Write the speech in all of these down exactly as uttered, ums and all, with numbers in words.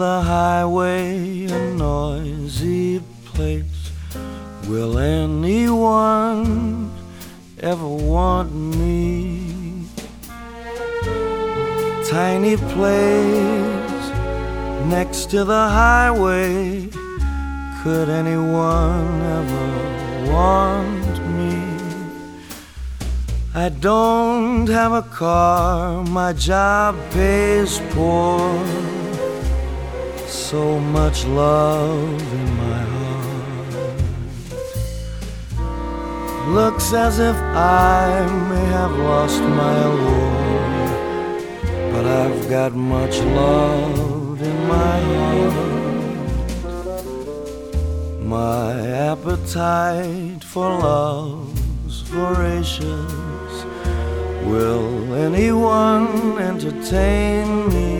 the highway a noisy place? Will anyone ever want me? Tiny place next to the highway, could anyone ever want me? I don't have a car, my job pays poor. So much love in my heart. Looks as if I may have lost my allure, but I've got much love in my heart. My appetite for love's voracious. Will anyone entertain me?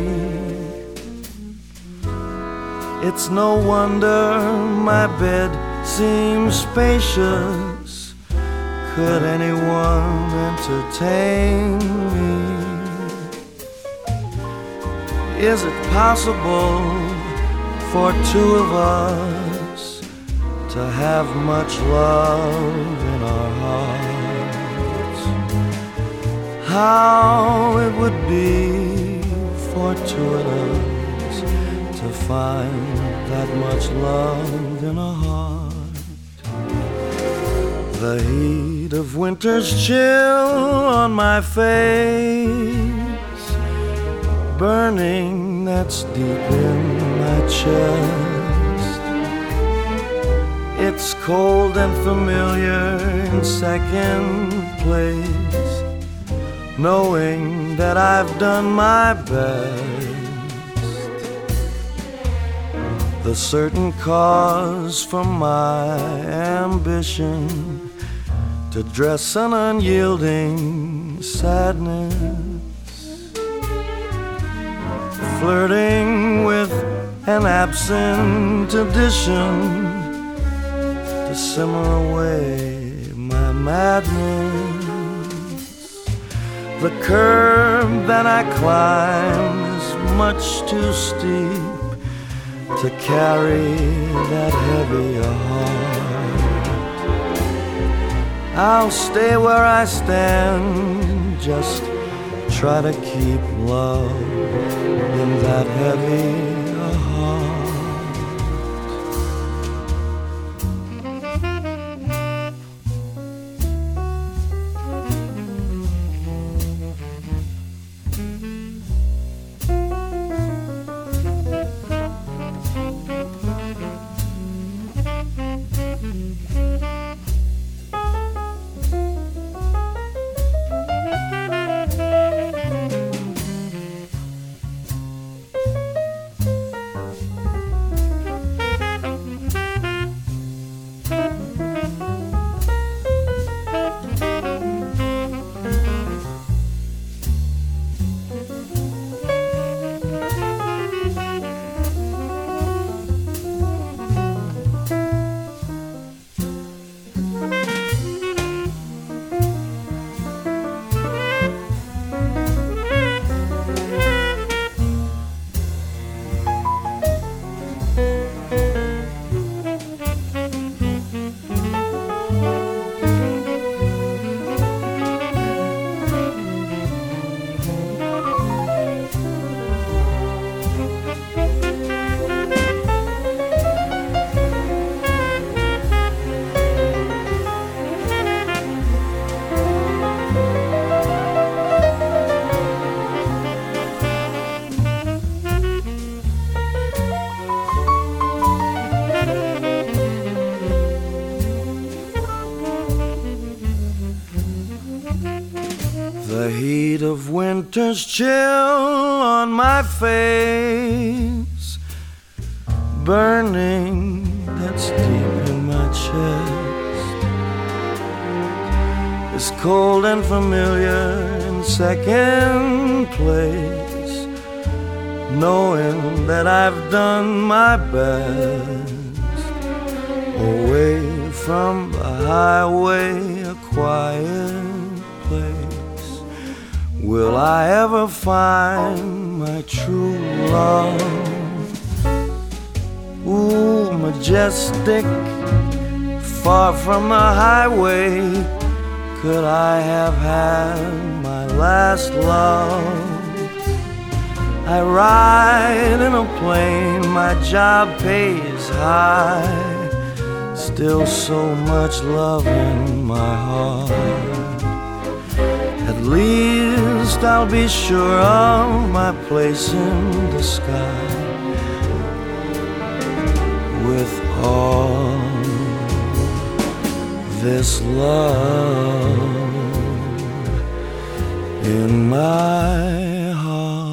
It's no wonder my bed seems spacious. Could anyone entertain me? Is it possible for two of us to have much love in our hearts? How it would be for two of us to find that much love in a heart. The heat of winter's chill on my face, burning that's deep in my chest. It's cold and familiar in second place, knowing that I've done my best. The certain cause for my ambition to dress an unyielding sadness, flirting with an absent addition to simmer away my madness. The curb that I climb is much too steep to carry that heavy a heart. I'll stay where I stand, just try to keep love in that heavy a heart. The heat of winter's chill on my face, burning that's deep in my chest, is cold and familiar in second place, knowing that I've done my best. Away from the highway, a quiet place, will I ever find my true love? majestic, far from the highway, could I have had my last love. I ride in a plane, my job pays high, still so much love in my heart. At least I'll be sure of my place in the sky, with all this love in my heart.